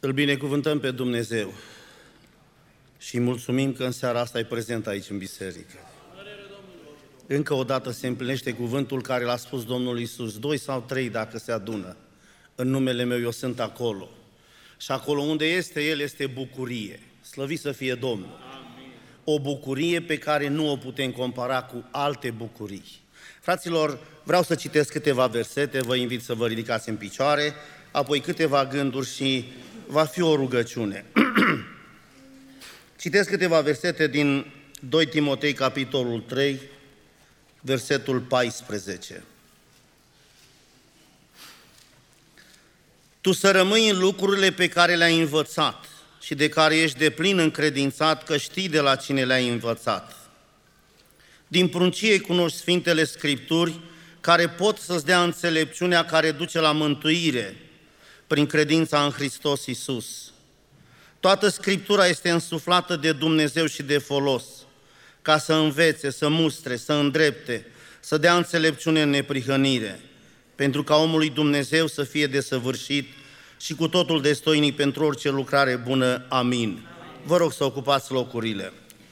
Îl binecuvântăm pe Dumnezeu și mulțumim că în seara asta e prezent aici în biserică. Încă o dată se împlinește cuvântul care l-a spus Domnul Iisus: 2 sau 3 dacă se adună în numele meu, eu sunt acolo. Și acolo unde este El este bucurie. Slăvit să fie Domnul! Amin. O bucurie pe care nu o putem compara cu alte bucurii. Fraților, vreau să citesc câteva versete, vă invit să vă ridicați în picioare, apoi câteva gânduri și va fi o rugăciune. Citesc câteva versete din 2 Timotei, capitolul 3, versetul 14. Tu să rămâi în lucrurile pe care le-ai învățat și de care ești deplin încredințat că știi de la cine le-ai învățat. Din pruncie cunoști Sfintele Scripturi, care pot să-ți dea înțelepciunea care duce la mântuire prin credința în Hristos Iisus. Toată Scriptura este însuflată de Dumnezeu și de folos, ca să învețe, să mustre, să îndrepte, să dea înțelepciune în neprihănire, pentru ca omul lui Dumnezeu să fie desăvârșit și cu totul destoinic pentru orice lucrare bună. Amin. Vă rog să ocupați locurile.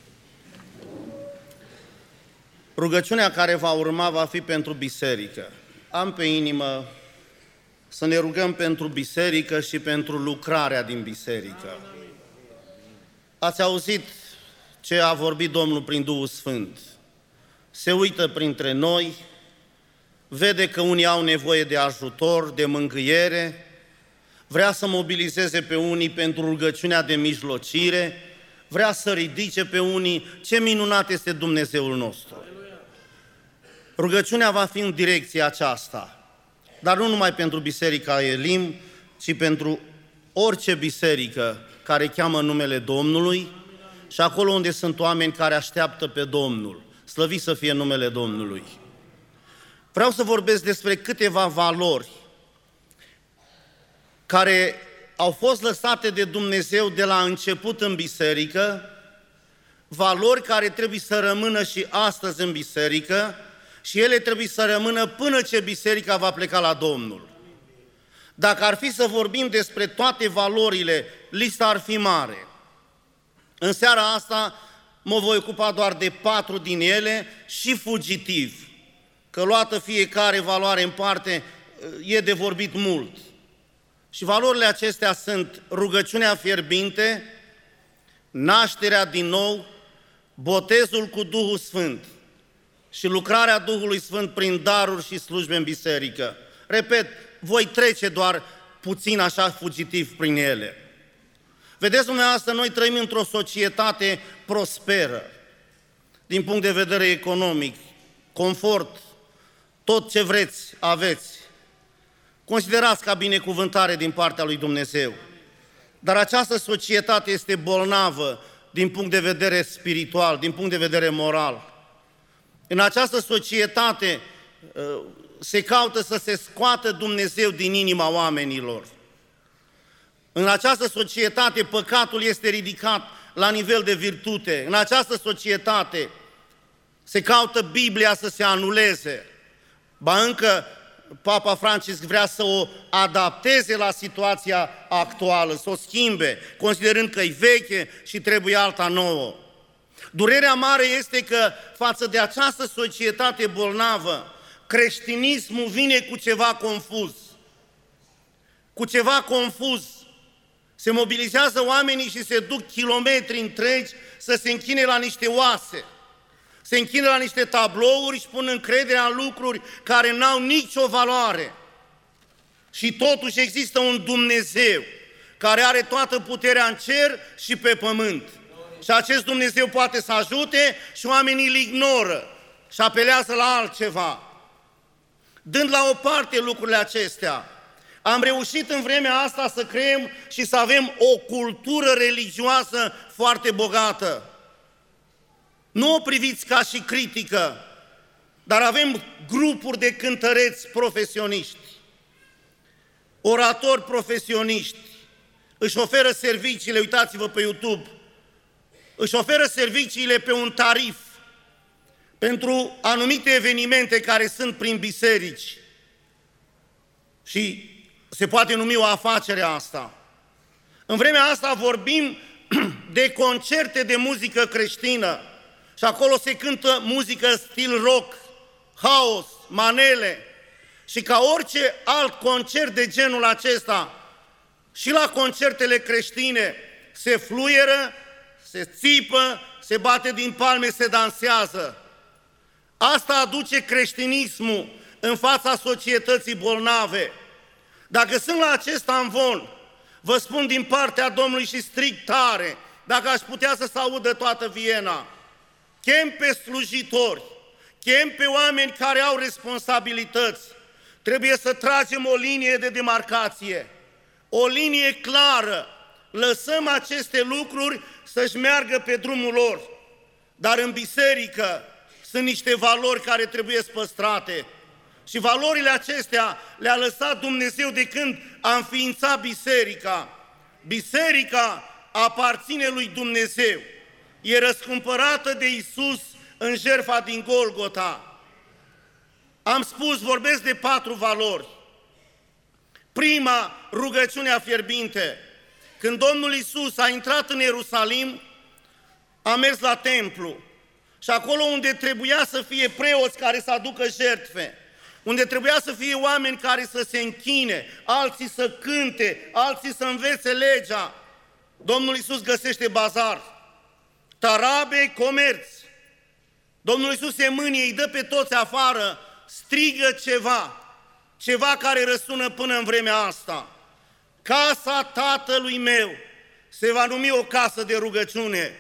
Rugăciunea care va urma va fi pentru biserică. Am pe inimă să ne rugăm pentru biserică și pentru lucrarea din biserică. Ați auzit ce a vorbit Domnul prin Duhul Sfânt. Se uită printre noi, vede că unii au nevoie de ajutor, de mângâiere, vrea să mobilizeze pe unii pentru rugăciunea de mijlocire, vrea să ridice pe unii. Ce minunat este Dumnezeul nostru! Rugăciunea va fi în direcția aceasta, dar nu numai pentru Biserica Elim, ci pentru orice biserică care cheamă numele Domnului și acolo unde sunt oameni care așteaptă pe Domnul. Slăvit să fie numele Domnului! Vreau să vorbesc despre câteva valori care au fost lăsate de Dumnezeu de la început în biserică, valori care trebuie să rămână și astăzi în biserică și ele trebuie să rămână până ce biserica va pleca la Domnul. Dacă ar fi să vorbim despre toate valorile, lista ar fi mare. În seara asta mă voi ocupa doar de 4 din ele și fugitiv, că luată fiecare valoare în parte e de vorbit mult. Și valorile acestea sunt rugăciunea fierbinte, nașterea din nou, botezul cu Duhul Sfânt și lucrarea Duhului Sfânt prin daruri și slujbe în biserică. Repet, voi trece doar puțin așa fugitiv prin ele. Vedeți dumneavoastră, noi trăim într-o societate prosperă, din punct de vedere economic, confort, tot ce vreți aveți. Considerați ca binecuvântare din partea lui Dumnezeu. Dar această societate este bolnavă din punct de vedere spiritual, din punct de vedere moral. În această societate se caută să se scoată Dumnezeu din inima oamenilor. În această societate păcatul este ridicat la nivel de virtute. În această societate se caută Biblia să se anuleze. Ba încă Papa Francisc vrea să o adapteze la situația actuală, să o schimbe, considerând că e veche și trebuie alta nouă. Durerea mare este că față de această societate bolnavă, creștinismul vine cu ceva confuz. Cu ceva confuz. Se mobilizează oamenii și se duc kilometri întregi să se închine la niște oase. Se închină la niște tablouri și pun încrederea în lucruri care n-au nicio valoare. Și totuși există un Dumnezeu care are toată puterea în cer și pe pământ. Și acest Dumnezeu poate să ajute și oamenii îl ignoră și apelează la altceva. Dând la o parte lucrurile acestea, am reușit în vremea asta să creăm și să avem o cultură religioasă foarte bogată. Nu o priviți ca și critică, dar avem grupuri de cântăreți profesioniști, oratori profesioniști, își oferă serviciile, uitați-vă pe YouTube, își oferă serviciile pe un tarif pentru anumite evenimente care sunt prin biserici. Și se poate numi o afacere asta. În vremea asta vorbim de concerte de muzică creștină și acolo se cântă muzică stil rock, house, manele și ca orice alt concert de genul acesta și la concertele creștine se fluieră, se țipă, se bate din palme, se dansează. Asta aduce creștinismul în fața societății bolnave. Dacă sunt la acest amvon, vă spun din partea Domnului și strict tare, dacă aș putea să se audă toată Viena, chem pe slujitori, chem pe oameni care au responsabilități. Trebuie să tragem o linie de demarcație, o linie clară. Lăsăm aceste lucruri să-și meargă pe drumul lor. Dar în biserică sunt niște valori care trebuie păstrate. Și valorile acestea le-a lăsat Dumnezeu de când a înființat biserica. Biserica aparține lui Dumnezeu. E răscumpărată de Iisus în jertfa din Golgota. Am spus, vorbesc de 4 valori. Prima, rugăciunea fierbinte. Când Domnul Iisus a intrat în Ierusalim, a mers la templu și acolo unde trebuia să fie preoți care să aducă jertfe, unde trebuia să fie oameni care să se închine, alții să cânte, alții să învețe legea, Domnul Iisus găsește bazar, tarabe, comerț. Domnul Iisus se mânie, îi dă pe toți afară, strigă ceva care răsună până în vremea asta. Casa Tatălui meu se va numi o casă de rugăciune.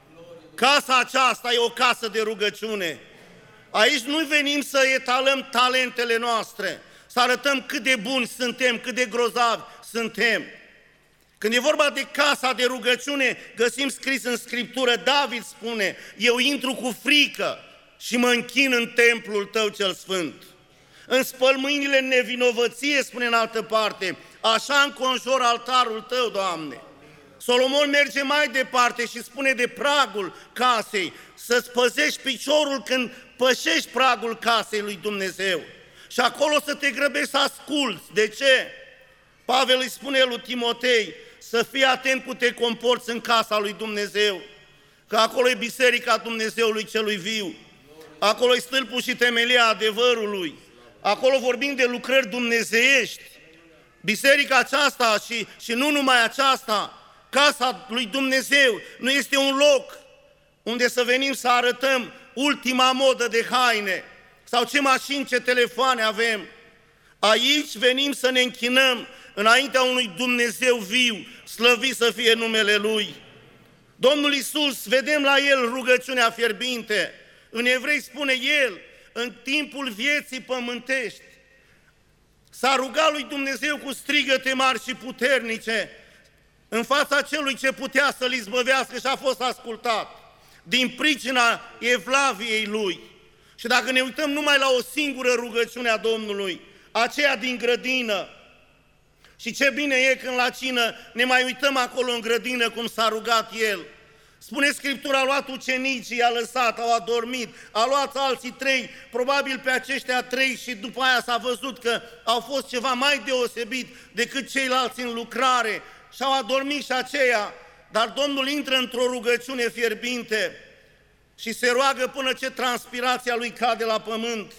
Casa aceasta e o casă de rugăciune. Aici nu venim să etalăm talentele noastre, să arătăm cât de buni suntem, cât de grozavi suntem. Când e vorba de casa de rugăciune, găsim scris în Scriptură, David spune, eu intru cu frică și mă închin în templul tău cel sfânt. Îmi spăl mâinile în nevinovăție, spune în altă parte, așa înconjor altarul tău, Doamne. Solomon merge mai departe și spune de pragul casei, să-ți păzești piciorul când pășești pragul casei lui Dumnezeu. Și acolo să te grăbești să asculți. De ce? Pavel îi spune lui Timotei să fii atent cum te comporți în casa lui Dumnezeu, că acolo e biserica Dumnezeului celui viu, acolo e stâlpul și temelia adevărului, acolo vorbim de lucrări dumnezeiești. Biserica aceasta și nu numai aceasta, casa lui Dumnezeu nu este un loc unde să venim să arătăm ultima modă de haine sau ce mașini, ce telefoane avem. Aici venim să ne închinăm înaintea unui Dumnezeu viu, slăvit să fie numele Lui. Domnul Iisus, vedem la El rugăciunea fierbinte. În Evrei spune El, în timpul vieții pământești, s-a rugat lui Dumnezeu cu strigăte mari și puternice în fața celui ce putea să-L izbăvească și a fost ascultat din pricina evlaviei Lui. Și dacă ne uităm numai la o singură rugăciune a Domnului, aceea din grădină, și ce bine e când la cină ne mai uităm acolo în grădină cum s-a rugat El. Spune Scriptura, a luat ucenicii, i-a lăsat, au adormit, a luat alții 3, probabil pe aceștia 3 și după aia s-a văzut că au fost ceva mai deosebit decât ceilalți în lucrare și au adormit și aceia, dar Domnul intră într-o rugăciune fierbinte și se roagă până ce transpirația lui cade la pământ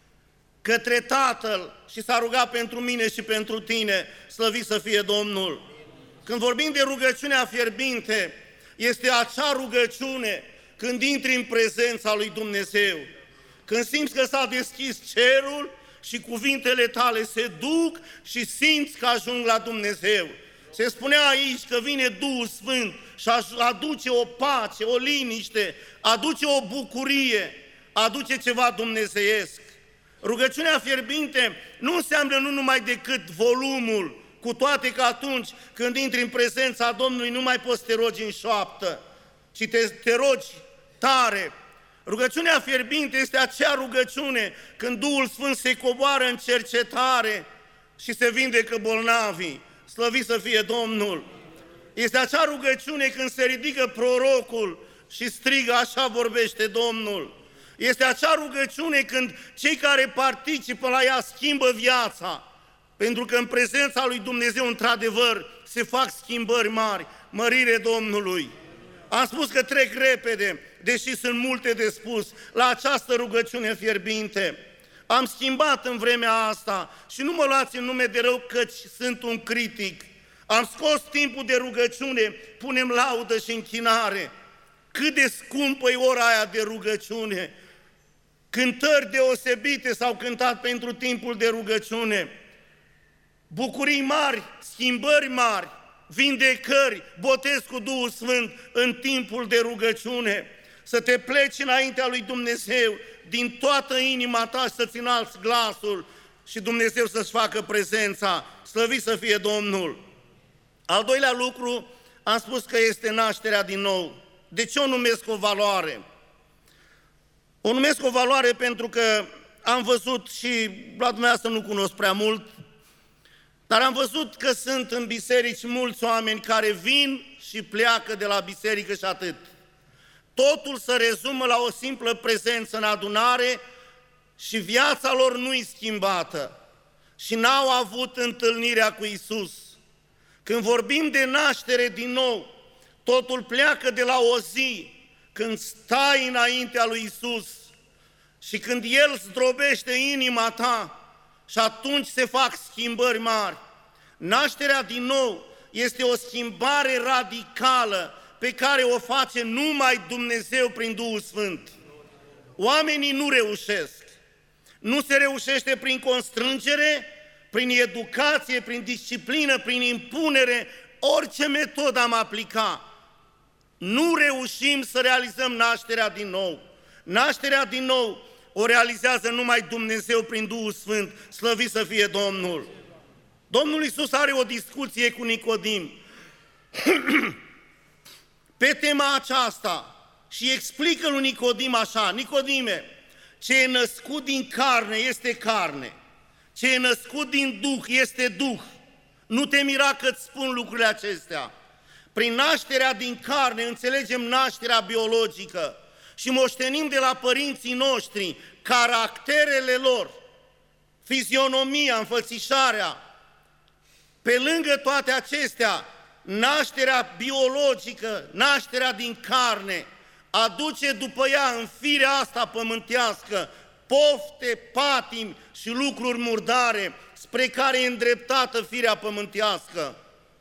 către Tatăl și s-a rugat pentru mine și pentru tine, slăvit să fie Domnul. Când vorbim de rugăciunea fierbinte, este acea rugăciune când intri în prezența lui Dumnezeu, când simți că s-a deschis cerul și cuvintele tale se duc și simți că ajung la Dumnezeu. Se spunea aici că vine Duhul Sfânt și aduce o pace, o liniște, aduce o bucurie, aduce ceva dumnezeiesc. Rugăciunea fierbinte nu înseamnă nu numai decât volumul, cu toate că atunci când intri în prezența Domnului nu mai poți să te rogi în șoaptă, ci te rogi tare. Rugăciunea fierbinte este acea rugăciune când Duhul Sfânt se coboară în cercetare și se vindecă bolnavii. Slăvit să fie Domnul! Este acea rugăciune când se ridică prorocul și strigă, așa vorbește Domnul. Este acea rugăciune când cei care participă la ea schimbă viața. pentru că în prezența lui Dumnezeu, într-adevăr, se fac schimbări mari, mărire Domnului. Am spus că trec repede, deși sunt multe de spus, la această rugăciune fierbinte. Am schimbat în vremea asta și nu mă luați în nume de rău căci sunt un critic. Am scos timpul de rugăciune, punem laudă și închinare. Cât de scumpă e ora aia de rugăciune. Cântări deosebite s-au cântat pentru timpul de rugăciune. Bucurii mari, schimbări mari, vindecări, botez cu Duhul Sfânt în timpul de rugăciune. Să te pleci înaintea lui Dumnezeu din toată inima ta și să-ți înalți glasul și Dumnezeu să-ți facă prezența. Slăvit să fie Domnul! Al doilea lucru, am spus că este nașterea din nou. De ce o numesc o valoare? O numesc o valoare pentru că am văzut și la dumneavoastră nu cunosc prea mult, dar am văzut că sunt în biserici mulți oameni care vin și pleacă de la biserică și atât. Totul se rezumă la o simplă prezență în adunare și viața lor nu-i schimbată și n-au avut întâlnirea cu Iisus. Când vorbim de naștere din nou, totul pleacă de la o zi când stai înaintea lui Iisus și când El zdrobește inima ta și atunci se fac schimbări mari. Nașterea din nou este o schimbare radicală pe care o face numai Dumnezeu prin Duhul Sfânt. Oamenii nu reușesc. Nu se reușește prin constrângere, prin educație, prin disciplină, prin impunere, orice metodă am aplica. Nu reușim să realizăm nașterea din nou. Nașterea din nou o realizează numai Dumnezeu prin Duhul Sfânt, slăvit să fie Domnul. Domnul Iisus are o discuție cu Nicodim pe tema aceasta și explică lui Nicodim așa: Nicodime, ce e născut din carne este carne, ce e născut din Duh este Duh. Nu te mira că-ți spun lucrurile acestea. Prin nașterea din carne înțelegem nașterea biologică și moștenim de la părinții noștri caracterele lor, fizionomia, înfățișarea. Pe lângă toate acestea, nașterea biologică, nașterea din carne, aduce după ea în firea asta pământească pofte, patimi și lucruri murdare spre care e îndreptată firea pământească.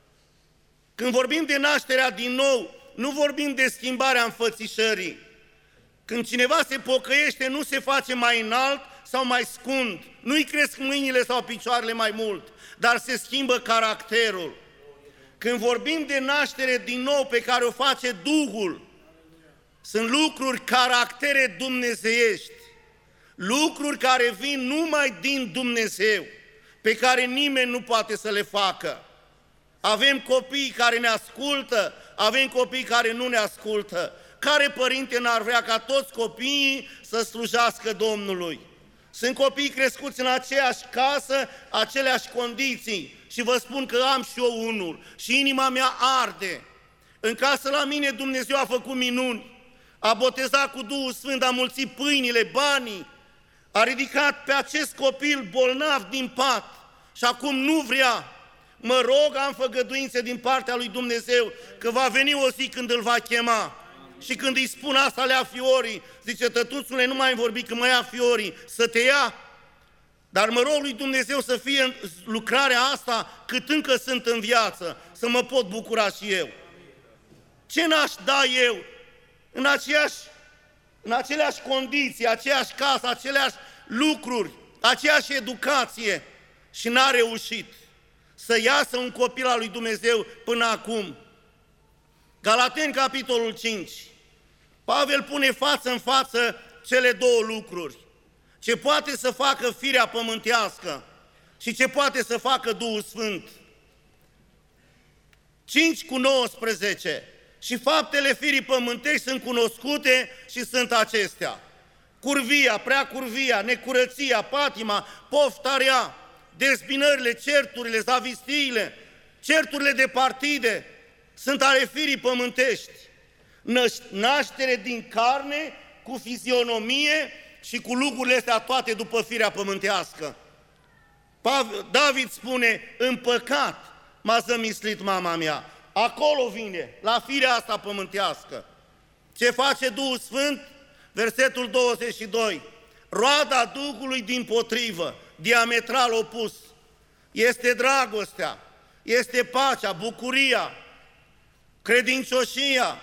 Când vorbim de nașterea din nou, nu vorbim de schimbarea înfățișării. Când cineva se pocăiește, nu se face mai înalt sau mai scund, nu-i cresc mâinile sau picioarele mai mult, dar se schimbă caracterul. Când vorbim de naștere din nou pe care o face Duhul, sunt lucruri, caractere dumnezeiești, lucruri care vin numai din Dumnezeu, pe care nimeni nu poate să le facă. Avem copii care ne ascultă, avem copii care nu ne ascultă. Care părinte n-ar vrea ca toți copiii să slujească Domnului? Sunt copii crescuți în aceeași casă, aceleași condiții și vă spun că am și eu unul și inima mea arde. În casă la mine Dumnezeu a făcut minuni, a botezat cu Duhul Sfânt, a mulțit pâinile, banii, a ridicat pe acest copil bolnav din pat și acum nu vrea. Mă rog, am făgăduințe din partea lui Dumnezeu că va veni o zi când îl va chema. Și când îi spun asta, le ia fiorii, zice: tătuțule, nu mai vorbi că mă ia fiorii, să te ia. Dar mă rog lui Dumnezeu să fie lucrarea asta cât încă sunt în viață, să mă pot bucura și eu. Ce n-aș da eu în aceleași condiții, aceeași casă, aceleași lucruri, aceeași educație și n-a reușit să iasă un copil al lui Dumnezeu până acum. Galateni, capitolul 5. Pavel pune față în față cele două lucruri. Ce poate să facă firea pământească și ce poate să facă Duhul Sfânt. 5:19. Și faptele firii pământești sunt cunoscute și sunt acestea: curvia, preacurvia, necurăția, patima, poftarea, dezbinările, certurile, zavistiile, certurile de partide, sunt ale firii pământești. Naștere din carne, cu fizionomie și cu lucrurile astea toate după firea pământească. David spune, în păcat m-a zămislit mama mea. Acolo vine, la firea asta pământească. Ce face Duhul Sfânt? Versetul 22. Roada Duhului dimpotrivă, diametral opus, este dragostea, este pacea, bucuria, credincioșia,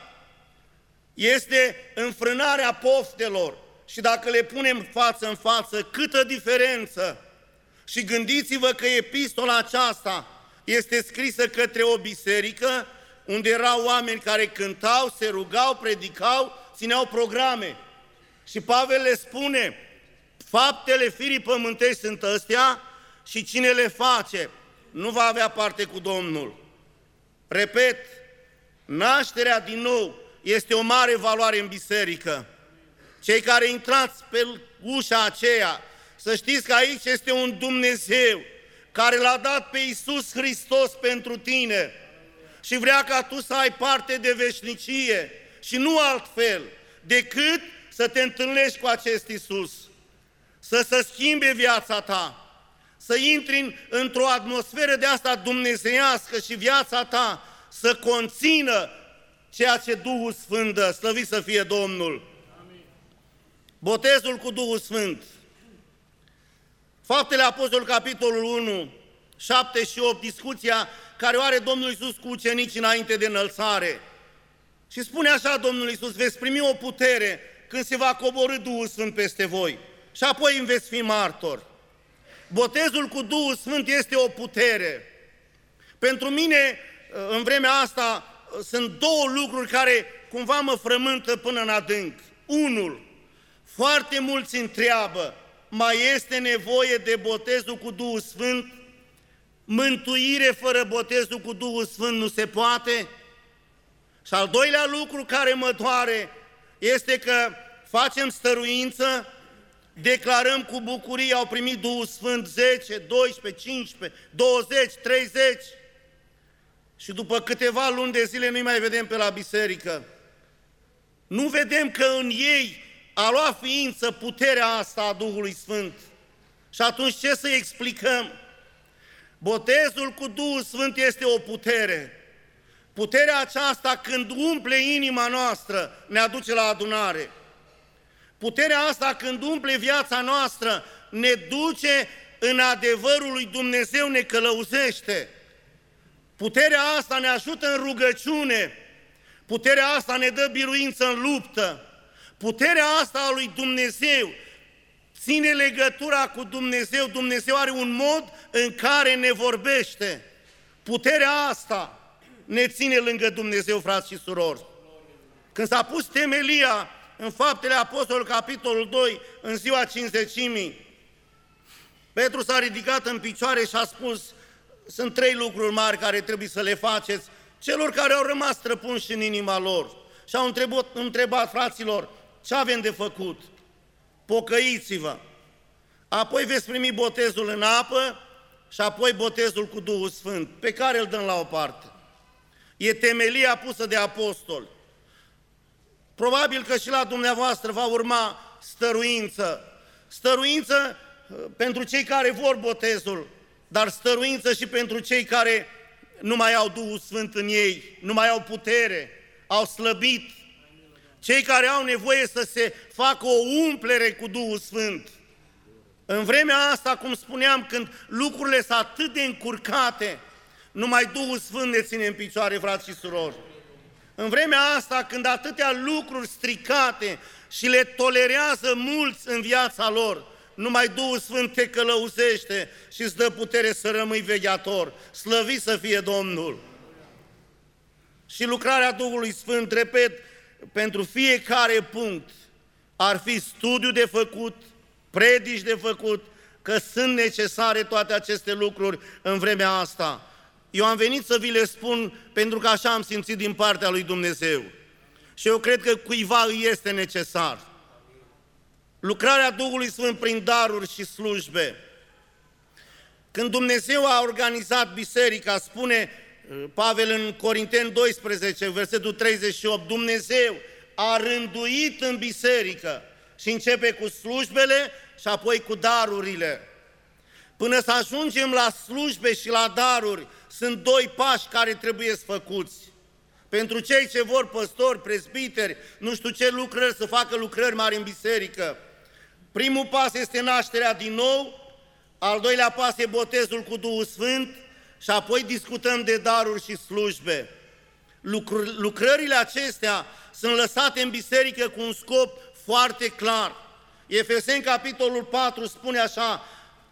este înfrânarea poftelor. Și dacă le punem față în față, câtă diferență! Și gândiți-vă că epistola aceasta este scrisă către o biserică unde erau oameni care cântau, se rugau, predicau, țineau programe. Și Pavel le spune, faptele firii pământești sunt astea și cine le face nu va avea parte cu Domnul. Repet, nașterea din nou este o mare valoare în biserică. Cei care intrați pe ușa aceea, să știți că aici este un Dumnezeu care l-a dat pe Iisus Hristos pentru tine și vrea ca tu să ai parte de veșnicie și nu altfel decât să te întâlnești cu acest Iisus, să se schimbe viața ta, să intri într-o atmosferă de asta dumnezeiască și viața ta să conțină ceea ce Duhul Sfânt dă, slăvit să fie Domnul. Amin. Botezul cu Duhul Sfânt. Faptele Apostolului, capitolul 1, 7 și 8, discuția care o are Domnul Iisus cu ucenicii înainte de înălțare. Și spune așa Domnul Iisus, veți primi o putere când se va coborî Duhul Sfânt peste voi și apoi îmi veți fi martori. Botezul cu Duhul Sfânt este o putere. Pentru mine, în vremea asta, sunt două lucruri care cumva mă frământă până în adânc. Unul, foarte mulți întreabă, mai este nevoie de botezul cu Duhul Sfânt? Mântuire fără botezul cu Duhul Sfânt nu se poate? Și al doilea lucru care mă doare este că facem stăruință, declarăm cu bucurie, au primit Duhul Sfânt 10, 12, 15, 20, 30 și după câteva luni de zile nu-i mai vedem pe la biserică. Nu vedem că în ei a luat ființă puterea asta a Duhului Sfânt. Și atunci ce să explicăm? Botezul cu Duhul Sfânt este o putere. Puterea aceasta, când umple inima noastră, ne aduce la adunare. Puterea asta, când umple viața noastră, ne duce în adevărul lui Dumnezeu, ne călăuzește. Puterea asta ne ajută în rugăciune. Puterea asta ne dă biruință în luptă. Puterea asta a lui Dumnezeu ține legătura cu Dumnezeu. Dumnezeu are un mod în care ne vorbește. Puterea asta ne ține lângă Dumnezeu, frați și surori. Când s-a pus temelia în Faptele Apostolului, capitolul 2, în ziua Cincizecimii, Petru s-a ridicat în picioare și a spus, sunt 3 lucruri mari care trebuie să le faceți celor care au rămas străpunși în inima lor. Și au întrebat, fraților, ce avem de făcut? Pocăiți-vă, apoi veți primi botezul în apă și apoi botezul cu Duhul Sfânt, pe care îl dăm la o parte. E temelia pusă de apostoli. Probabil că și la dumneavoastră va urma stăruință. Stăruință pentru cei care vor botezul, dar stăruință și pentru cei care nu mai au Duhul Sfânt în ei, nu mai au putere, au slăbit. Cei care au nevoie să se facă o umplere cu Duhul Sfânt. În vremea asta, cum spuneam, când lucrurile sunt atât de încurcate, numai Duhul Sfânt ne ține în picioare, frați și surori. În vremea asta, când atâtea lucruri stricate și le tolerează mulți în viața lor, numai Duhul Sfânt te călăuzește și îți dă putere să rămâi vegheator. Slăvit să fie Domnul! Și lucrarea Duhului Sfânt, repet, pentru fiecare punct ar fi studiu de făcut, predici de făcut, că sunt necesare toate aceste lucruri în vremea asta. Eu am venit să vi le spun pentru că așa am simțit din partea lui Dumnezeu. Și eu cred că cuiva îi este necesar. Lucrarea Duhului Sfânt prin daruri și slujbe. Când Dumnezeu a organizat biserica, spune Pavel în Corinteni 12, versetul 38, Dumnezeu a rânduit în biserică și începe cu slujbele și apoi cu darurile. Până să ajungem la slujbe și la daruri, sunt 2 pași care trebuie făcuți. Pentru cei ce vor păstori, prezbiteri, nu știu ce lucrări, să facă lucrări mari în biserică. Primul pas este nașterea din nou, al doilea pas e botezul cu Duhul Sfânt și apoi discutăm de daruri și slujbe. Lucrările acestea sunt lăsate în biserică cu un scop foarte clar. Efeseni, capitolul 4, spune așa: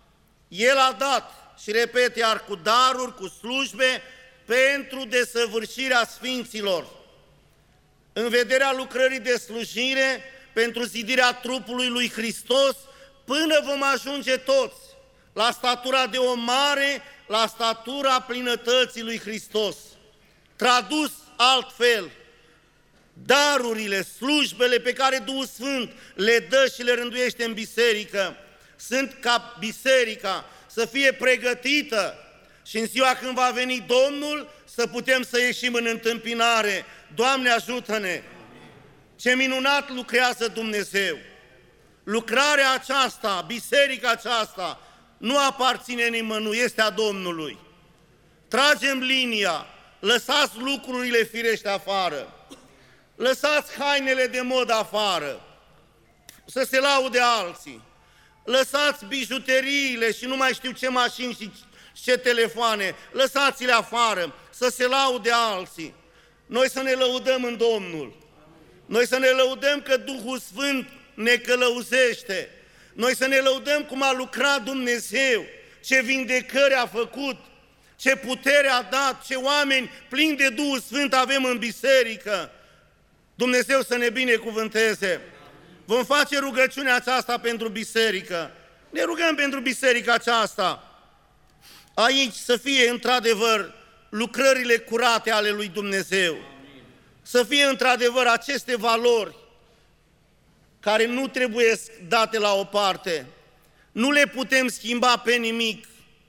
El a dat, și repet iar, cu daruri, cu slujbe, pentru desăvârșirea sfinților, în vederea lucrării de slujire, pentru zidirea trupului lui Hristos, până vom ajunge toți la statura de om mare, la statura plinătății lui Hristos. Tradus altfel, darurile, slujbele pe care Duhul Sfânt le dă și le rânduiește în biserică, sunt ca biserica să fie pregătită și în ziua când va veni Domnul să putem să ieșim în întâmpinare. Doamne, ajută-ne! Ce minunat lucrează Dumnezeu! Lucrarea aceasta, biserica aceasta, nu aparține nimănui, este a Domnului. Tragem linia, lăsați lucrurile firește afară, lăsați hainele de modă afară, să se laude alții, lăsați bijuteriile și nu mai știu ce mașini și ce telefoane, lăsați-le afară, să se laude alții. Noi să ne lăudăm în Domnul, noi să ne lăudăm că Duhul Sfânt ne călăuzește, noi să ne lăudăm cum a lucrat Dumnezeu, ce vindecări a făcut, ce putere a dat, ce oameni plini de Duhul Sfânt avem în biserică. Dumnezeu să ne binecuvânteze. Vom face rugăciunea aceasta pentru biserică. Ne rugăm pentru biserica aceasta. Aici să fie într-adevăr lucrările curate ale lui Dumnezeu. Să fie într-adevăr aceste valori care nu trebuie date la o parte. Nu le putem schimba pe nimic.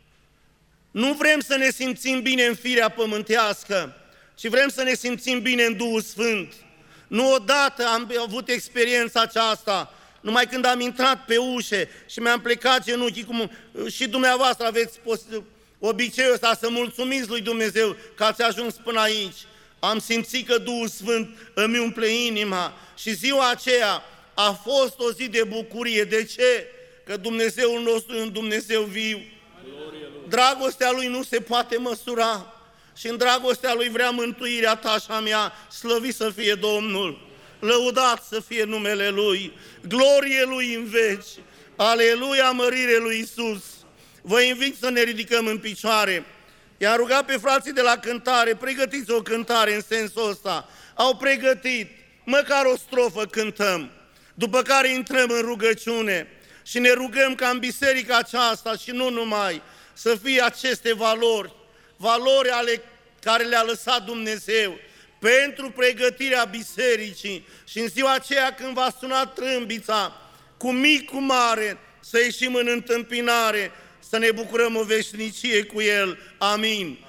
Nu vrem să ne simțim bine în firea pământească, ci vrem să ne simțim bine în Duhul Sfânt. Nu odată am avut experiența aceasta, numai când am intrat pe ușe și mi-am plecat genunchii, cum și dumneavoastră aveți obiceiul ăsta să mulțumiți lui Dumnezeu că ați ajuns până aici. Am simțit că Duhul Sfânt îmi umple inima și ziua aceea a fost o zi de bucurie. De ce? Că Dumnezeul nostru e un Dumnezeu viu. Dragostea Lui nu se poate măsura și în dragostea Lui vrea mântuirea ta și a mea. Slăvit să fie Domnul, lăudat să fie numele Lui, glorie Lui în veci, aleluia, mărire Lui Iisus. Vă invit să ne ridicăm în picioare. I-am rugat pe frații de la cântare, pregătiți o cântare în sensul ăsta. Au pregătit, măcar o strofă cântăm, după care intrăm în rugăciune și ne rugăm ca în biserica aceasta și nu numai, să fie aceste valori ale care le-a lăsat Dumnezeu pentru pregătirea bisericii și în ziua aceea când va suna trâmbița, cu mic, cu mare, să ieșim în întâmpinare, să ne bucurăm o veșnicie cu El. Amin.